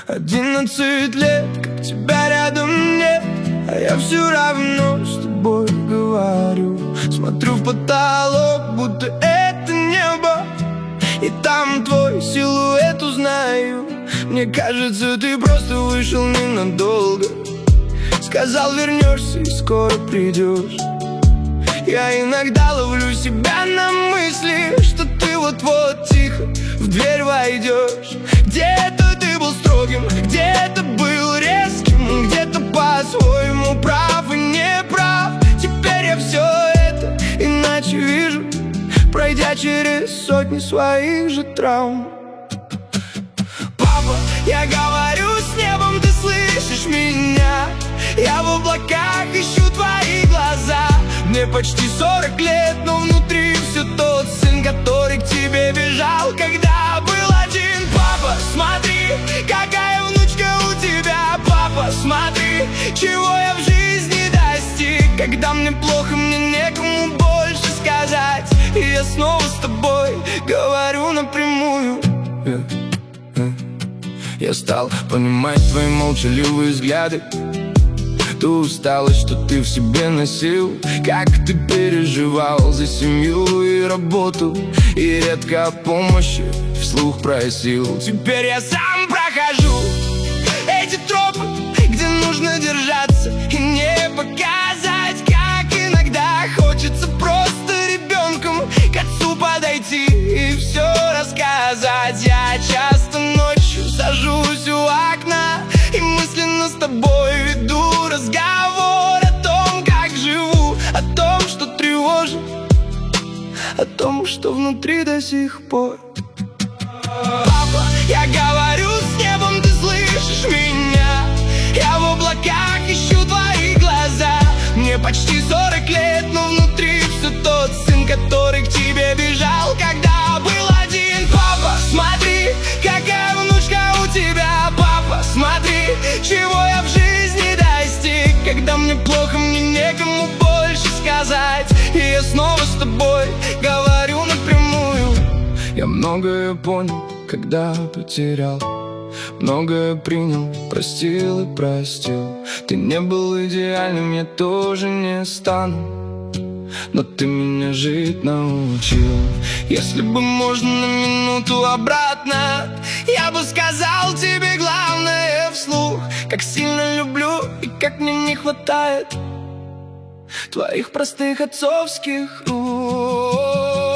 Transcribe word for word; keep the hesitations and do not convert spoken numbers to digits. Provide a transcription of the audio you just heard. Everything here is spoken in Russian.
Одиннадцать лет, как тебя рядом нет, а я все равно с тобой говорю. Смотрю в потолок, будто это небо, и там твой силуэт узнаю. Мне кажется, ты просто вышел ненадолго, сказал, вернешься и скоро придешь. Я иногда ловлю себя на мысли, что ты вот-вот тихо в дверь войдешь. Где-то ты был строгим, где-то был резким, где-то по-своему прав и не прав. Теперь я все это иначе вижу, пройдя через сотни своих же травм. Папа, я говорю с небом, ты слышишь меня? Я в облаках ищу твои глаза. Мне почти сорок лет, но внутри все тот сын, который к тебе бежал, когда был один. Папа, смотри, какая внучка у тебя. Папа, смотри, чего я в жизни достиг. Когда мне плохо, мне некому больше сказать, и я снова с тобой говорю напрямую. Я стал понимать твои молчаливые взгляды, ту усталость, что ты в себе носил, как ты переживал за семью и работу, и редко о помощи вслух просил. Теперь я сам прохожу эти тропы, где нужно держаться и не показать, как иногда хочется просто ребенком к отцу подойти и все рассказать. Я часто ночью сажусь у окна и мысленно с тобой веду разговор о том, как живу, о том, что тревожит, о том, что внутри до сих пор. Папа, я говорю с небом, ты слышишь меня? Я в облаках ищу твои глаза. Мне почти сорок лет, но внутри все тот сын, который к тебе бежал, когда был один. Папа, смотри, какая внучка у тебя. Папа, смотри, чего я в жизни достиг. Когда мне плохо, мне некому больше сказать, и я снова с тобой говорю напрямую. Я многое понял, когда потерял, многое принял, простил и простил. Ты не был идеальным, я тоже не стану, но ты меня жить научил. Если бы можно на минуту обратно, я бы сказал тебе главное вслух: как сильно люблю и как мне не хватает твоих простых отцовских рук.